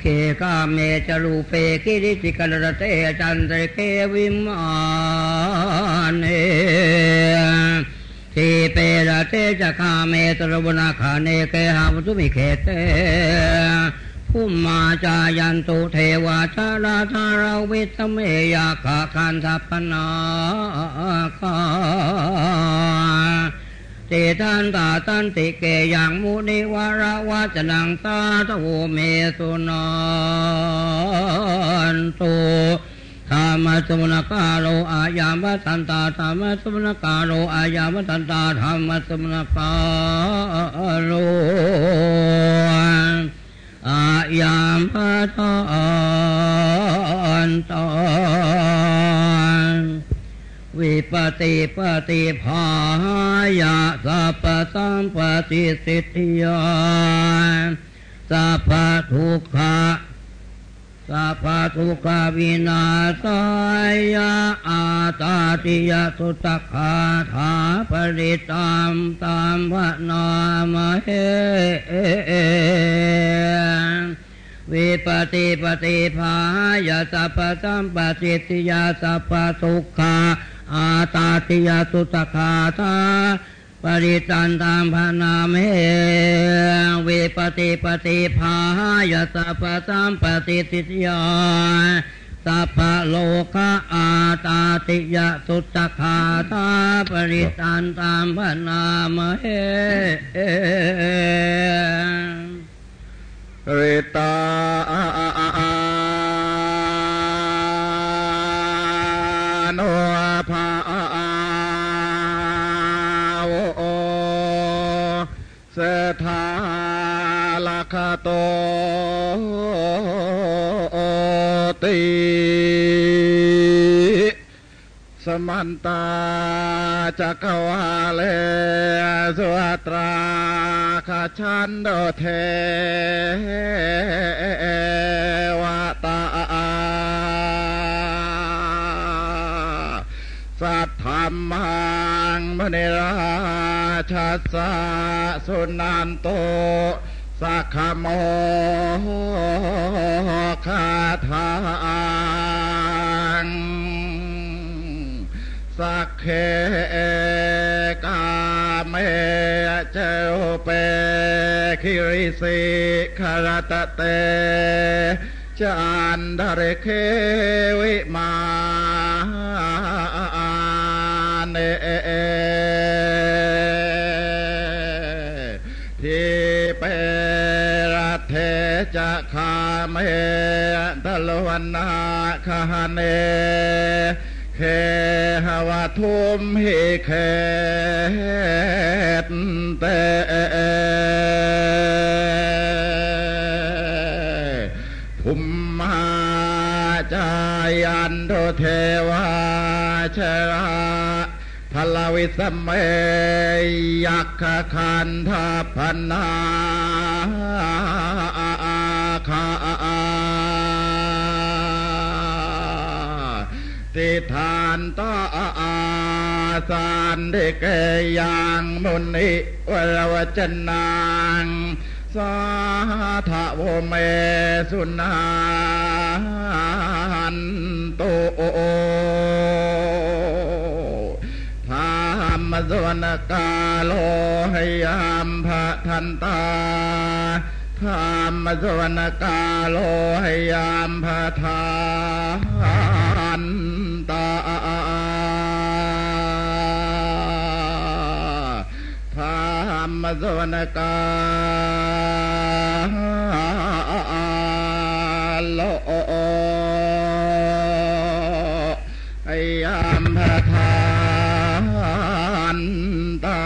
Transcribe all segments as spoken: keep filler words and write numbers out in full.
เคกาเมจรูเปกิริจิกลรเตจันเตเกวิมานเนทีเประเตจะคาเมตรบุนาคาเนเกหาวุตุมิเขเตภุมมาจายันตุเทวาชาลาธาราวิตเมยาคาคันทัปนาคาเตทันตาตันติเกยังมุนิวาราวาจนังตาตโวเมสุนันตุธรรมสมุนกาโลอายามตันตาธรรมสมุนกาโลอายามตันตาธรรมสมุนกาโลอายามตันตาวิปติปฏิภายะสัพพสัมปติสิทธิยาสัพพทุกขะสัพพทุกขวินาศายะอาตาติยสุตคาถาปริตามตามพระนามเหวิปติปฏิภายะสัพพสัมปติสิยาสัพพทุกขาอาตาติยสุตคาถาปริตันตามพระนามเหวิปติปฏิภายะสัพพสัมปติสิยาสัพพโลกะอาตาติยสุตคาถาปริตันตามพระนามเหริตาโนภาโอเสถาลคโตติสมันตาจักวาเลสุตราคาชันโดเทวตาสัทธรรมังมณีราชัสสะสุนันโตสักขโมคาทางสักเคกาเมเจโอเปคิริสิคารตเตจันดาเรเควิมาเนทิเปรัเทจะคาเมตลวันนาคาเนเคหวะทุมหิเคตเตภุมมาจายันโตเทวาชราพลวิสเมยักขคันธพนาคาติทานตาอาสานเดเกยังมุนิวรวจนังสาธโวเมสุนันโตธรรมสวนกาโลหยามภทันตาธรรมสวนกาโลหยามภทานตาธรรมสวนกาโลหยามภทานตา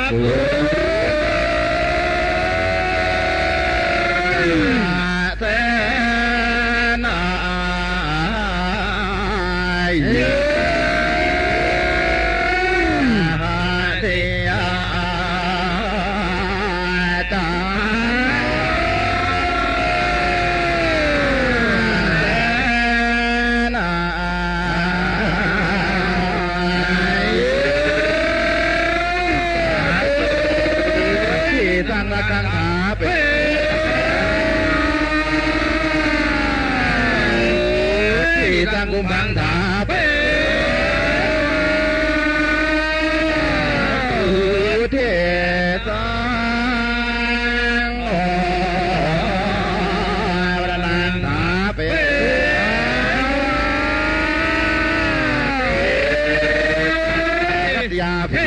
เสนากุมพังถาเปเทสังโอวรนังถาเปยาเพ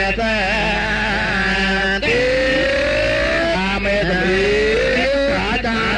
แสติตาเมสติราชา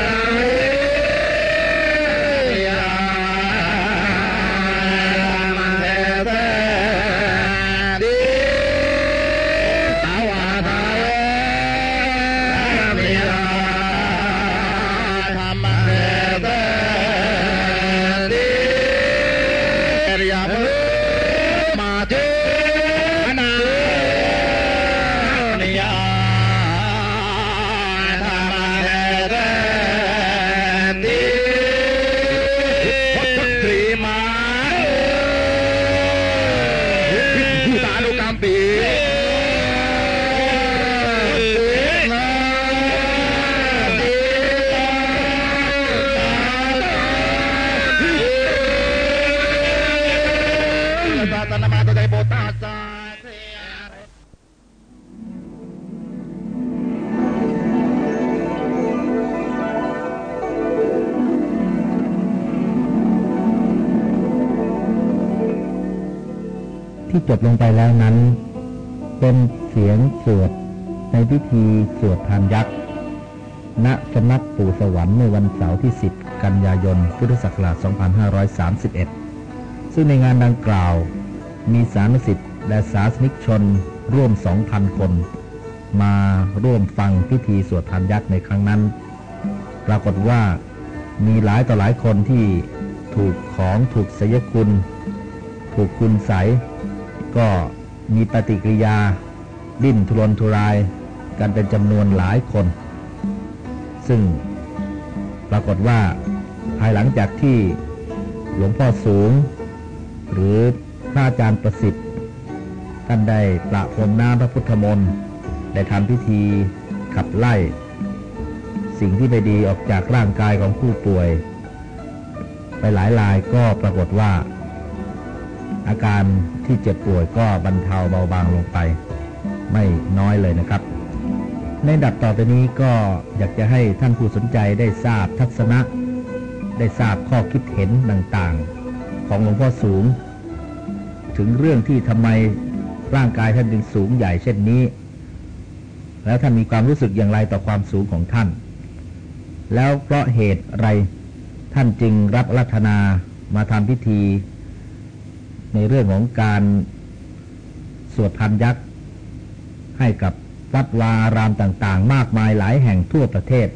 ที่จบลงไปแล้วนั้นเป็นเสียงสวดในพิธีสวดทานยักษ์ณสำนักปู่สวรรค์ในวันเสาร์ที่สิบกันยายนพุทธศักราชสองพันห้าร้อยสามสิบเอ็ดซึ่งในงานดังกล่าวมีสานุศิษย์และศาสนิกชนร่วม สองพัน คนมาร่วมฟังพิธีสวดทานยักษ์ในครั้งนั้นปรากฏว่ามีหลายต่อหลายคนที่ถูกของถูกไสยคุณถูกคุณไสยก็มีปฏิกิริยาดิ้นทุรนทุรายกันเป็นจำนวนหลายคนซึ่งปรากฏว่าภายหลังจากที่หลวงพ่อสูงหรือพระอาจารย์ประสิทธิ์ท่านได้ประพรมน้ำพระพุทธมนต์ได้ทำพิธีขับไล่สิ่งที่ไม่ดีออกจากร่างกายของผู้ป่วยไปหลายรายก็ปรากฏว่าอาการที่เจ็บป่วยก็บรรเทาเบาบางลงไปไม่น้อยเลยนะครับในดับต่อไปนี้ก็อยากจะให้ท่านผู้สนใจได้ทราบทัศนะได้ทราบข้อคิดเห็นต่างๆของหลวงพ่อสูงถึงเรื่องที่ทำไมร่างกายท่านจึงสูงใหญ่เช่นนี้แล้วท่านมีความรู้สึกอย่างไรต่อความสูงของท่านแล้วเพราะเหตุอะไรท่านจึงรับอาราธนามาทำพิธีในเรื่องของการสวดทานยักษ์ให้กับวัดวาอารามต่างๆมากมายหลายแห่งทั่วประเทศ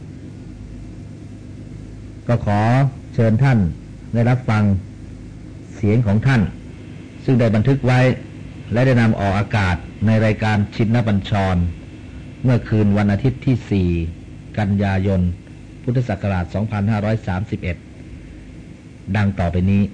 ก็ขอเชิญท่านได้รับฟังเสียงของท่านซึ่งได้บันทึกไว้และได้นำออกอากาศในรายการชินบัญชรเมื่อคืนวันอาทิตย์ที่สี่กันยายนพุทธศักราชสองพันห้าร้อยสามสิบเอ็ดดังต่อไปนี้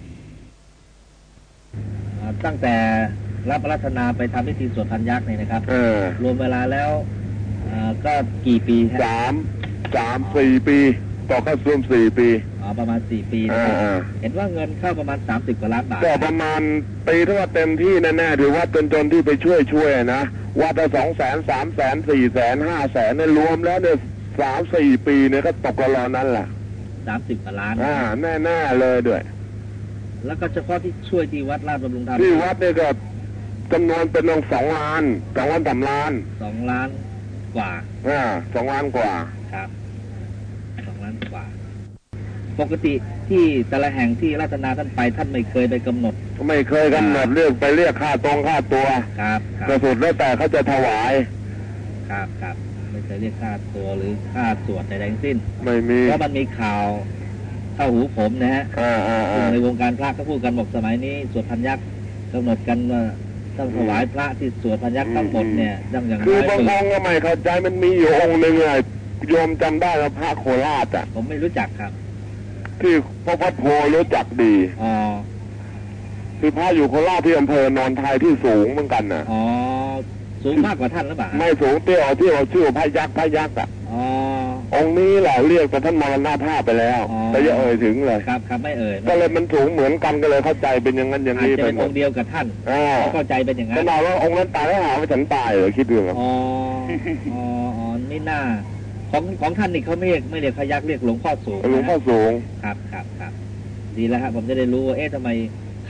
ตั้งแต่รับอาราธนาไปทำพิธีสวดทานยักษ์เนี่ยนะครับรวมเวลาแล้วก็กี่ปีครับสามสามสี่ปีต่อเข้ารวมสี่ปีอ๋อประมาณสี่ปีนะครับเห็นว่าเงินเข้าประมาณสามสิบกว่าล้านบาทก็ประมาณปีถ้าว่าเต็มที่แน่ๆถือว่าจนๆที่ไปช่วยช่วยนะว่าแต่สองแสนสามแสนสี่แสนห้าแสนเนี่ยรวมแล้วเนี่ยสามสี่ปีเนี่ยก็ตกละลอนั้นแหละสามสิบกว่าล้านอ่าแน่ๆเลยด้วยแล้วก็เฉพาะที่ช่วยที่วัดราชบำรุงธรรมที่วัดเนี่ยก็จำนวนเป็นสองล้านสองล้านสามล้านสองล้านกว่าอ่าสองล้านกว่าครับสองล้านกว่าปกติที่แต่ละแห่งที่ราชนาท่านไปท่านไม่เคยไปกำหนดไม่เคยกำหนดเรื่องไปเรียกค่าตรงค่าตัวครับแต่สุดแล้วแต่เขาจะถวายครับครับไม่เคยเรียกค่าตัวหรือค่าสวดใดๆทั้งสิ้นไม่มีเพราะมันมีข่าวเข้าหูผมนะฮะในวงการพระก็พูดกันบอกสมัยนี้สวดทานยักษ์กำหนดกันว่าต้องถวายพระที่สวดทานยักษ์ทั้งหมดเนี่ยดังอย่างคือบางองค์ก็ไม่เข้าใจมันมีอยู่องค์หนึ่งไงโยมจำได้ว่าพระโคราชอ่ะผมไม่รู้จักครับที่พระวัดโพรู้จักดีอ๋อคือพระอยู่โคราชที่อำเภอนนทไทยที่สูงเหมือนกันน่ะอ๋อสูงมากกว่าท่านหรือเปล่าไม่สูงเตี้ยที่เอาชื่อพระยักษ์พระยักษ์อ่ะอ๋อองค์นี้แหละเรียกแต่ท่านมรณภาพไปแล้วแต่อย่าเอ่ยถึงเลยครับครับไม่เอ่ยก็เลยมันสูงเหมือนกันก็เลยเข้าใจเป็นอย่างนั้นอย่างนี้เป็นองค์เดียวกับท่านเข้าใจเป็นอย่างนั้นขนาดว่าองค์นั้นตายแล้วหาว่าฉันตายเหรอคิดดูครับอ๋ออ๋ออ๋อไม่น่าของของท่านนี่เขาไม่เรียกไม่เรียกพยักเรียกหลวงพ่อสูงหลวงพ่อสูงครับครับครับดีแล้วครับผมจะได้รู้ว่าเอ๊ะทำไม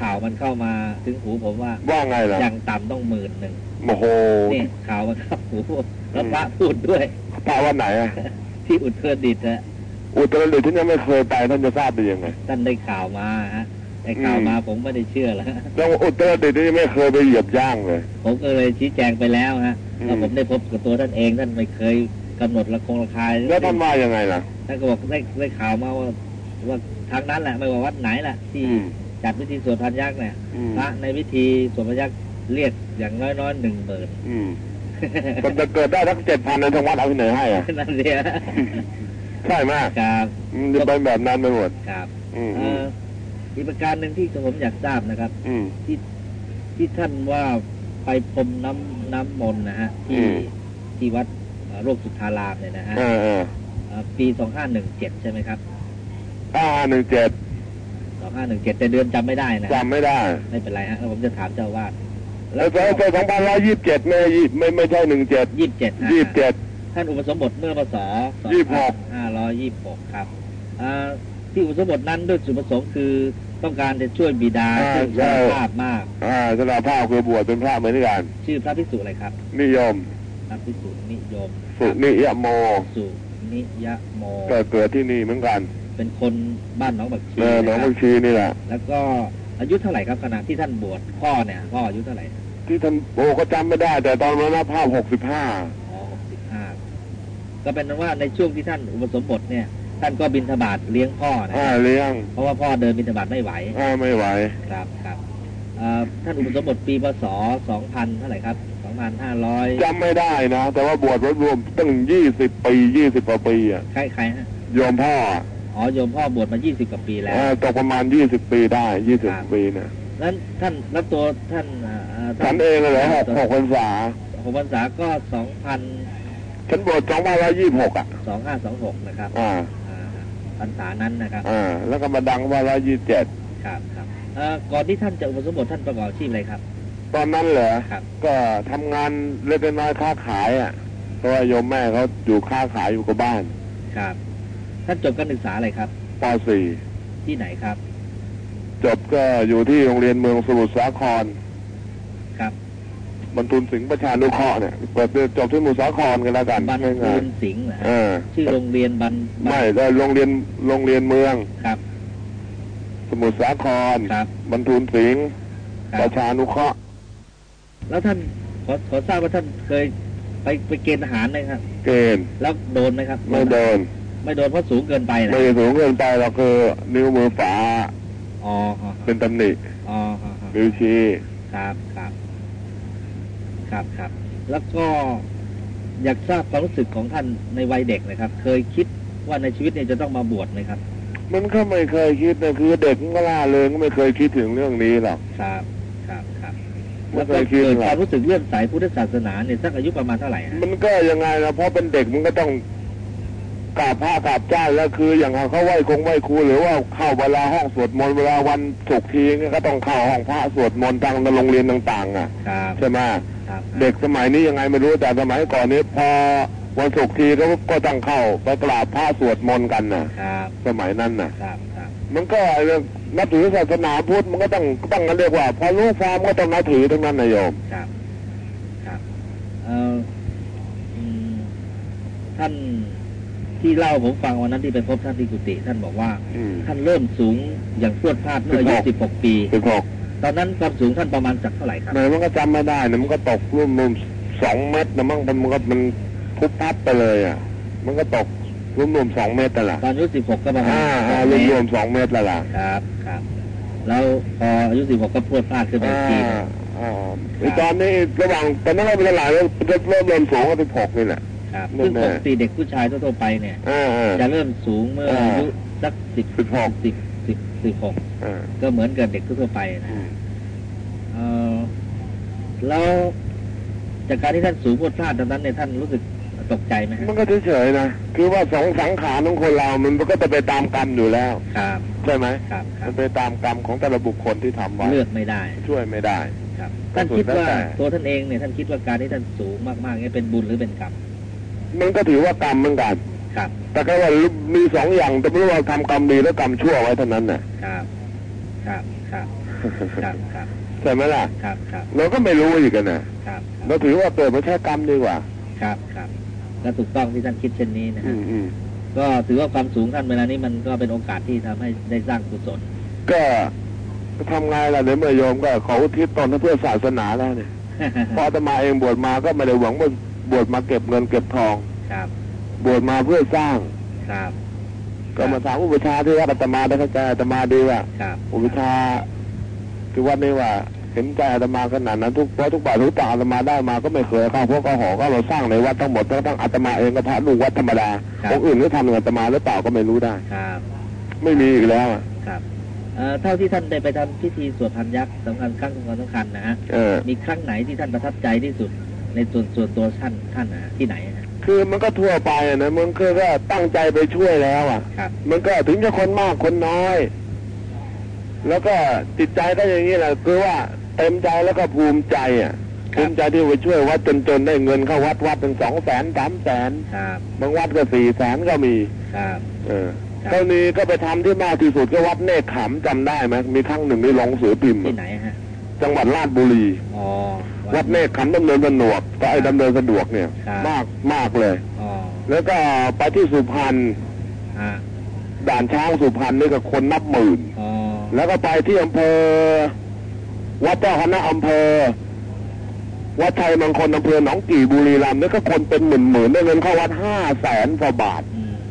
ข่าวมันเข้ามาถึงหูผมว่าว่าไงล่ะอย่างต่ำต้องหมื่นหนึ่งโอ้โหนี่ข่าวมันเข้าหูแล้วพระพูดด้วยพระวันไหนอ่ะที่อุตรดิตถ์นะอุตรดิตถ์ที่ยังไม่เคยไปท่านจะทราบได้ยังไงท่านได้ข่าวมาฮะได้ข่าวมาผมไม่ได้เชื่อแล้วแล้วอุตรดิตถ์ที่ไม่เคยไปเหยียบย่างเลยผมก็เลยชี้แจงไปแล้วฮะแล้วผมได้พบกับตัวท่านเองท่านไม่เคยกำหนดราคงราคาแล้วท่านว่ายังไงล่ะท่านก็บอกได้ได้ข่าวมาว่าว่าทางนั้นแหละไม่ว่าวัดไหนแหละที่จัดพิธีสวดพานยักษ์เนี่ยพระในพิธีสวดพานยักษ์เรียกอย่างน้อยๆหนึ่งหมื่นมันจะเกิดได้ทั้งเจ็ดพันในทางวัดเอาที่ไหนให้อ่ะนั่นเสียใช่มากครับจะเป็นแบบนั้นไปหมดครับอีกประการหนึ่งที่ผมอยากทราบนะครับที่ที่ท่านว่าไปพรมน้ำน้ำมนต์นะฮะที่ที่วัดโรคสุทธารามเนี่ยนะฮะปีสองห้าหนึ่งเจ็ดใช่ไหมครับห้าหนึ่งเจ็ดสองห้าหนึ่งเจ็ดแต่เดือนจำไม่ได้นะจำไม่ได้ไม่เป็นไรฮะผมจะถามเจ้าวาดแล้วก็สองพันร้อยยี่สิบเจ็ดไม่ไม่ไม่ใช่หนึ่งเจ็ดยี่สิบเจ็ดยี่สิบเจ็ดท่านอุปสมบทเมื่อพศยี่สิบหกห้าร้อยยี่สิบหกครับที่อุปสมบทนั้นด้วยจุดประสงค์คือต้องการจะช่วยบิดาซึ่งสารภาพมากอ่าสารภาพคือบวชเป็นพระเหมือนกันชื่อพระภิกษุอะไรครับนิยมพระภิกษุนิยมสุนิยโมสุนิยโมก็เกิดที่นี่เหมือนกันเป็นคนบ้านหนองบักชีหนองบักชีนี่แหละแล้วก็อายุเท่าไหร่ครับขณะที่ท่านบวชพ่อเนี่ยพ่ออายุเท่าไหร่ที่ท่านโอ้ก็จำไม่ได้แต่ตอนมรณภาพหกสิบห้าอ๋อหกสิบห้าก็เป็นว่าในช่วงที่ท่านอุปสมบทเนี่ยท่านก็บิณฑบาตเลี้ยงพ่อนะเลี้ยงเพราะว่าพ่อเดินบิณฑบาตไม่ไหวไม่ไหวครับครับท่านอุปสมบทปีพศสองพันเท่าไหร่ครับสองพันห้าร้อยจำไม่ได้นะแต่ว่าบวชรวมตั้งยี่สิบปียี่สิบกว่าปีอ่ะใครใครฮะโยมพ่ออ๋อโยมพ่อบวชมายี่สิบกว่าปีแล้วตกประมาณยี่สิบปีได้ยี่สิบปีนะนั้นท่านแล้วตัวท่านท่านเองเลยฮะหกพรรษาหกพรรษาก็สองพันฉันบวชสองพันร้อยยี่สิบหกอ่ะสองห้าสองหกนะครับอ่าพรรษานั้นนะครับอ่าแล้วก็มาดังว่าร้อยยี่สิบเจ็ดครับครับก่อนที่ท่านจะอุปสมบทท่านประกอบอาชีพอะไรครับตอนนั้นเหรอครับก็ทำงานเล็กน้อยค้าขายอ่ะเพราะว่าโยมแม่เขาอยู่ค้าขายอยู่กับบ้านครับท่านจบการศึกษาอะไรครับป.สี่ที่ไหนครับจบก็อยู่ที่โรงเรียนเมืองสมุทรสาครครับบรรทุนสิงห์ประชานุเคราะห์เนี่ยเปิดจบที่สมุทรสาครกันแล้วกันบรรทุนสิงห์เหรอชื่อโรงเรียนบรรไม่ได้โรงเรียนโรงเรียนเมืองครับสมุทรสาครครับบรรทุนสิงห์ประชานุเคราะห์แล้วท่านขอขอทราบว่าท่านเคยไปไปเกณฑ์ทหารไหมครับเกณฑ์แล้วโดนไหมครับไม่โดนไม่โดนเพราะสูงเกินไปนะไม่สูงเกินไปเราคือนิ้วมือฝาอ๋อเป็นตำหนิอ๋อนิ้วชี้ครับครับครับครับแล้วก็อยากทราบความรู้สึกของท่านในวัยเด็กนะครับเคยคิดว่าในชีวิตเนี่ยจะต้องมาบวชไหมครับมันก็ไม่เคยคิดนะคือเด็กก็ล่าเริงก็ไม่เคยคิดถึงเรื่องนี้หรอกครับครับครับแล้วก็เกิดความรู้สึกเลื่อมใสพุทธศาสนาเนี่ยสักอายุประมาณเท่าไหร่มันก็ยังไงนะเพราะเป็นเด็กมันก็ต้องกราบพระกราบเจ้าแล้วคืออย่างเขาไหว้คงไหว้ครูหรือว่าเข้าเวลาห้องสวดมนต์เวลาวันศุกร์ทีก็ต้องเข้าห้องพระสวดมนต์ทางโรงเรียนต่างๆอ่ะใช่ไหมเด็กสมัยนี้ยังไงไม่รู้แต่สมัยก่อนนี้พอวันศุกร์ทีก็ก็ต้องเข้าไปกราบพระสวดมนต์กันน่ะสมัยนั้นน่ะมันก็นับถือศาสนาพุทธมันก็ต้องต้องกันเรียกว่าพอรู้ความก็ต้องนับถือทั้งนั้นนายโยมครับครับเอ่อท่านที่เล่าผมฟังวันนั้นที่ไปพบท่านที่กุฏิท่านบอกว่าท่านเริ่มสูงอย่างพรวดพลาดเมื่ออายุสิบหกปีสิบหกตอนนั้นความสูงท่านประมาณจากเท่าไหร่ครับมันก็จำไม่ได้นะมันก็ตกรุ่มรุ่มสองเมตรนะมั่งมันก็มันพุบพับไปเลยอ่ะมันก็ตกรุ่มรุ่มสองเมตรแต่ละตอนอายุสิบหกก็ประมาณอ่ารุ่มรุ่มสองเมตรละล่ะครับครับแล้วพออายุสิบหกก็พรวดพลาดขึ้นไปทีอ่าอ่าตอนนี้ระหว่างตอนนั้นเราเป็นหลายเริ่มเริ่มเริ่มสูงก็สิบหกนี่แหละซึ่งปกติเด็กผู้ชายทั่วไปเนี่ยจะเริ่มสูงเมื่ออายุสักสิบสิบหกสิบสิบสิบหกก็เหมือนกับเด็กทั่วไปนะแล้วจากการที่ท่านสูงพรวดพลาดตอนนั้นเนี่ยท่านรู้สึกตกใจไหมมันก็เฉยๆนะคือว่าสองสังขารของคนเรามันก็จะไปตามกรรมอยู่แล้วใช่ไหมมันไปตามกรรมของแต่ละบุคคลที่ทำไว้เลือกไม่ได้ช่วยไม่ได้ท่านคิดว่าตัวท่านเองเนี่ยท่านคิดว่าการที่ท่านสูงมากๆนี่เป็นบุญหรือเป็นกรรมมันก็ถือว่ากรรมเหมือนกันครับแต่ก็ว่ามีสองอย่างแต่ไม่รู้ว่าทำกรรมดีแล้วกรรมชั่วไว้เท่านั้นน่ะครับครับครับครับครับใช่ไหมล่ะครับครับเราก็ไม่รู้อีกกันนะครับเราถือว่าเกิดมาใช้กรรมดีกว่าครับครับและถูกต้องที่ท่านคิดเช่นนี้นะฮะก็ถือว่าความสูงท่านเวลานี้มันก็เป็นโอกาสที่ทำให้ได้สร้างกุศลก็ทำไงล่ะในเมื่อโยมก็ขออุทิศตนเพื่อศาสนาแล้วเนี่ยพออาตมาเองบวชมาก็ไม่ได้หวังว่าบวชมาเก็บเงินเก็บทองครับบวชมาเพื่อสร้างครับก็มาถามอุปชาที่วัดอาตมาได้เข้าใจอาตมาดีว่าอุปชาที่วัดนี้ว่าเห็นใจอาตมาขนาดนั้นทุกเพราะทุกบาททุกตังอาตมาได้มาก็ไม่เคยเข้าเพราะก็หอก็เราสร้างในวัดทั้งหมดทั้งอาตมาเองก็พระลูกวัดธรรมดาองค์อื่นก็ทำกับอาตมาหรือเปล่าก็ไม่รู้ได้ครับไม่มีอีกแล้วครับเท่าที่ท่านได้ไปทำพิธีสวดพันยักษ์สำคัญครั้งสำคัญนะฮะมีครั้งไหนที่ท่านประทับใจที่สุดในส่วนส่วนตัวท่านท่านนะที่ไหนนะคือมันก็ทั่วไปนะมันคือก็ตั้งใจไปช่วยแล้วอ่ะมันก็ถึงจะคนมากคนน้อยแล้วก็จิตใจก็อย่างนี้แหละคือว่าเต็มใจแล้วก็ภูมิใจอ่ะภูมิใจที่ไปช่วยวัดจนๆได้เงินเข้าวัดวัดถึงสองแสนสามแสนบางวัดก็สี่แสนก็มีเออเท่านี้ก็ไปทำที่มากที่สุดก็วัดเนกขำจำได้ไหมมีครั้งหนึ่งได้ลงสือพิมพ์ที่ไหนฮะจังหวัดราชบุรีวัดเนกขำดำเนินสะดวกก็ไอ้ดำเนินสะดวกเนี่ยมากมากเลยแล้วก็ไปที่สุพรรณด่านช้างสุพรรณนี่ก็คนนับหมื่นแล้วก็ไปที่อำเภอวัดเจ้าคณะอำเภอวัดชัยมงคลอำเภอหนองกี่บุรีรัมย์นี่ก็คนเป็นหมื่นหมื่นได้เงินเข้าวัดห้าแสนกว่าบาท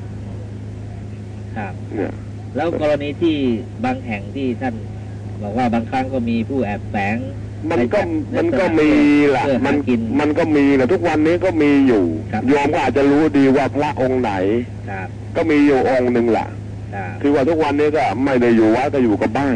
ครับเนี่ยแล้วกรณีที่บางแห่งที่ท่านบอกว่าบางครั้งก็มีผู้แอบแฝงมันก็มันก็มีแหละมันมันก็มีแหละทุกวันนี้ก็มีอยู่โยมก็อาจจะรู้ดีว่าพระองค์ไหนก็มีอยู่องค์หนึ่งแหละคือว่าทุกวันนี้ก็ไม่ได้อยู่วัดก็อยู่กับบ้าน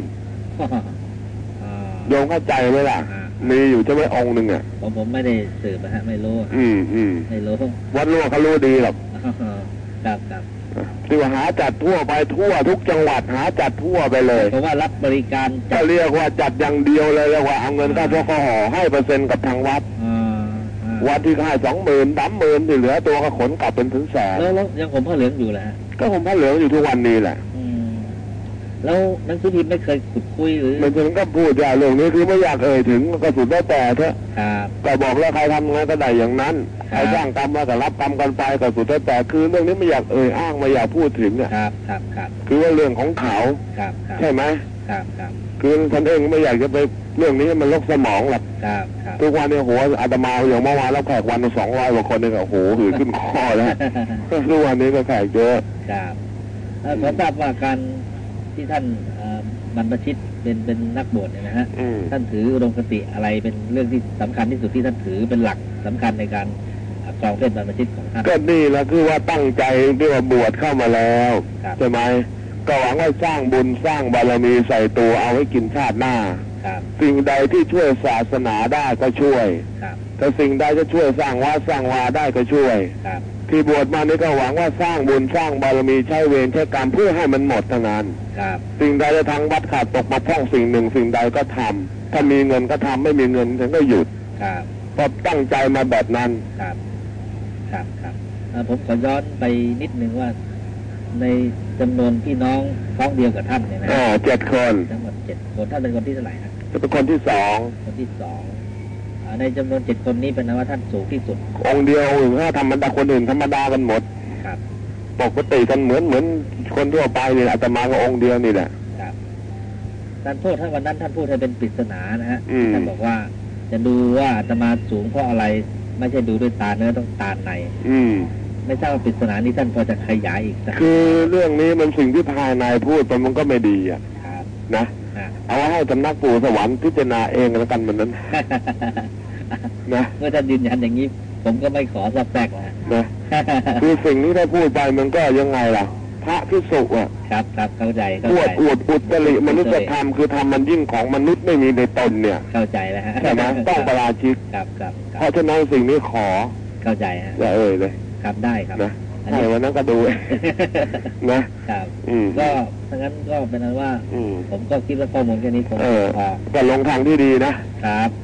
โยมเข้าใจไหมล่ะมีอยู่จะไม่องค์หนึ่งอ่ะผมผมไม่ได้สืบนะฮะไม่รู้อืมอืมไม่รู้วัดรู้เขารู้ดีหรอกครับครับที่ว่าหาจัดทั่วไปทั่วทุกจังหวัดหาจัดทั่วไปเลยเพราะว่ารับบริการจะเรียกว่าจัดอย่างเดียวเลยเรียกว่าเอาเงินค่าพวกห่อให้เปอร์เซ็นต์กับทางวัดวัดที่ให้สองหมื่นสามหมื่นที่เหลือตัวก็ขนกลับเป็นถึงแสนแล้วยังผมผ้าเหลืองอยู่แหละก็ผมผ้าเหลืองอยู่ทุกวันนี้แหละแล้วหนังสือพิมพ์ไม่เคยขุดคุยหรือมันถึงก็พูดอย่างเรื่องนี้คือไม่อยากเอ่ยถึงก็สุดแล้วแต่เถอะแต่บอกแล้วใครทำงานก็ได้อย่างนั้นใครสร้างกรรมมาก็รับกรรมกันไปก็สุดแล้วแต่คือเรื่องนี้ไม่อยากเอ่ยอ้างไม่อยากพูดถึงอ่ะครับครับครับคือว่าเรื่องของเขาใช่ไหมครับครับคือฉันเองไม่อยากจะไปเรื่องนี้มันลกสมองหรอกครับครับทุกวันนี้หัวอาตมาอย่างเมื่อวานแล้วแขกวันสองร้อยกว่าคนนี่ก็โอ้โหหืดขึ้นคอแล้วทุกวันนี้ก็แขกเยอะครับขอทราบว่าการที่ท่านบรรพชิตเป็นเป็นนักบวชเนี่ยนะฮะท่านถืออุดมคติอะไรเป็นเรื่องที่สำคัญที่สุดที่ท่านถือเป็นหลักสำคัญในการครองเพศบรรพชิตของท่านก็นี่แหละคือว่าตั้งใจที่ว่าบวชเข้ามาแล้วใช่ไหมก็หวังว่าสร้างบุญสร้างบารมีใส่ตัวเอาไว้กินชาติหน้าสิ่งใดที่ช่วยศาสนาได้ก็ช่วยแต่สิ่งใดจะช่วยสร้างวัดสร้างวาได้ก็ช่วยที่บวชมานี่ก็หวังว่าสร้างบุญสร้างบารมีใช้เวรใช้กรรมเพื่อให้มันหมดทั้งนั้นสิ่งใดจะทางวัดขาดตกมาพ่องสิ่งหนึ่งสิ่งใดก็ทำถ้ามีเงินก็ทำไม่มีเงินฉันก็หยุดเพราะตั้งใจมาแบบนั้นครับครับครับผมขอย้อนไปนิดนึงว่าในจำนวนพี่น้องท้องเดียวกับท่านเนี่ยนะอ๋อเจ็ดคนทั้งหมดเจ็ดคนท่านเป็นคนที่เท่าไหร่ครับเป็นคนที่สองคนที่สองในจำนวนเจ็ดคนนี้เป็นว่าท่านสูงที่สุดองค์เดียวหรือว่าธรรมดาคนอื่นธรรมดากันหมดครับปกติกันเหมือนเหมือนคนทั่วไปนี่อาตมาก็องค์เดียวนี่แหละครับท่านโทษท่านวันนั้นท่านพูดให้เป็นปริศนานะฮะท่านบอกว่าจะดูว่าอาตมาสูงเพราะอะไรไม่ใช่ดูด้วยตาเนื้อต้องตาในอืมไม่ทราบว่าปริศนานี้ท่านพอจะขยายอีกสักคือเรื่องนี้มันสิ่งที่ภายในพูดแต่มันก็ไม่ดีอ่ะนะเอาให้สำนักปู่สวรรค์พิจารณาเองแล้วกันมันนั้นนะเมื่อท่านยืนยันอย่างนี้ผมก็ไม่ขอซับแทรกนะนะคือสิ่งที่ได้พูดไปมันก็ยังไงล่ะพระภิกษุอ่ะครับครับเข้าใจอวดอวดอุตริมนุษยธรรมคือทำมันยิ่งของมนุษย์ไม่มีในตนเนี่ยเข้าใจแล้วฮะใช่ไหมต้องประราชิกครับครับเพราะฉะนั้นสิ่งนี้ขอเข้าใจฮะอย่าเอ่ยเลยครับได้ครับนะใช่วันนั้นก็ดูนะครับก็ทั้งนั้นก็เป็นนั้นว่าผมก็คิดว่าข้อมูลแค่นี้ผมพอก็ลงทางที่ดีนะครับ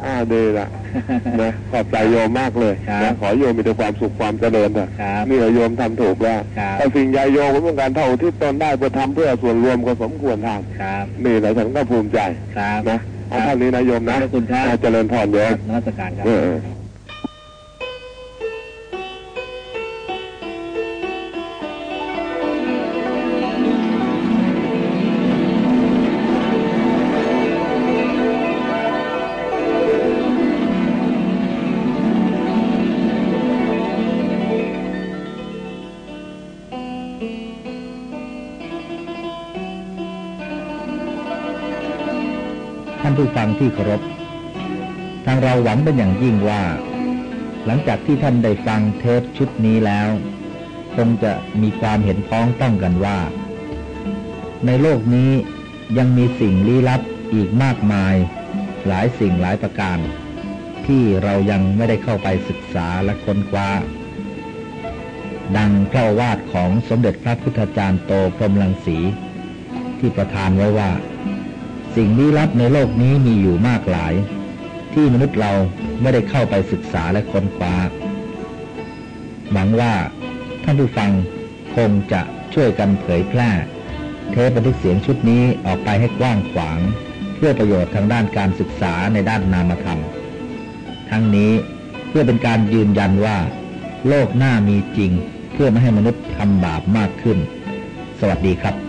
อ่าดีละนะขอบใจโยมมากเลยนะขอโยมมีแต่ความสุขความเจริญเถอะนี่โยมทำถูกแล้วแต่สิ่งใหญ่โยมก็ต้องการเท่าที่ตนได้เพื่อทำเพื่อส่วนรวมก็สมควรทำนี่แหละฉันก็ภูมิใจนะเอาเท่านี้นะโยมนะเจริญพรโยมนมัสการครับท่านผู้ฟังที่เคารพทางเราหวังเป็นอย่างยิ่งว่าหลังจากที่ท่านได้ฟังเทปชุดนี้แล้วคงจะมีความเห็นพ้องต้องกันว่าในโลกนี้ยังมีสิ่งลี้ลับอีกมากมายหลายสิ่งหลายประการที่เรายังไม่ได้เข้าไปศึกษาและค้นคว้าดังพระโอวาทของสมเด็จพระพุทธจารย์โตพรหมรังสีที่ประทานไว้ว่าสิ่งลี้ลับในโลกนี้มีอยู่มากหลายที่มนุษย์เราไม่ได้เข้าไปศึกษาและค้นคว้าหวังว่าท่านผู้ฟังคงจะช่วยกันเผยแพร่เทปบันทึกเสียงชุดนี้ออกไปให้กว้างขวางเพื่อประโยชน์ทางด้านการศึกษาในด้านนามธรรมทั้งนี้เพื่อเป็นการยืนยันว่าโลกหน้ามีจริงเพื่อไม่ให้มนุษย์ทำบาปมากขึ้นสวัสดีครับ